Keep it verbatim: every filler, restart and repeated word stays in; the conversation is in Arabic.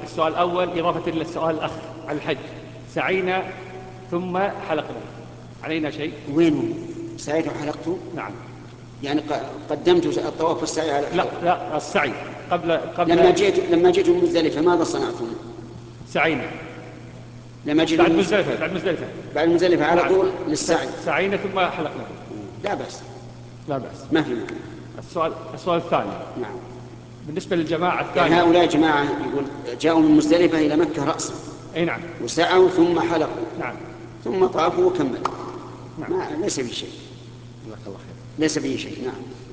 السؤال الأول إضافة إلى السؤال الأخ على الحج، سعينا ثم حلقنا، علينا شيء؟ وين سعيت وحلقت؟ نعم. يعني قدمت الطواف والسعي على لا لا، السعي قبل قبل لما جئت لما جئت مزدلفة ماذا صنعتم؟ سعينا. لما جئت بعد مزدلفة بعد مزدلفة بعد مزدلفة على نعم. طول للسعي. سعينا ثم حلقنا. لا بأس. لا بأس. ما في مانع. السؤال السؤال الثاني. نعم. بالنسبة للجماعة الثانية، يعني هؤلاء جماعة يقول جاءوا من مزدلفة إلى مكة رأسا. أي نعم. وسعوا ثم حلقوا. نعم. ثم طافوا وكملوا. نعم. ما ليس به شيء. جزاك الله خير. ليس به شيء. نعم.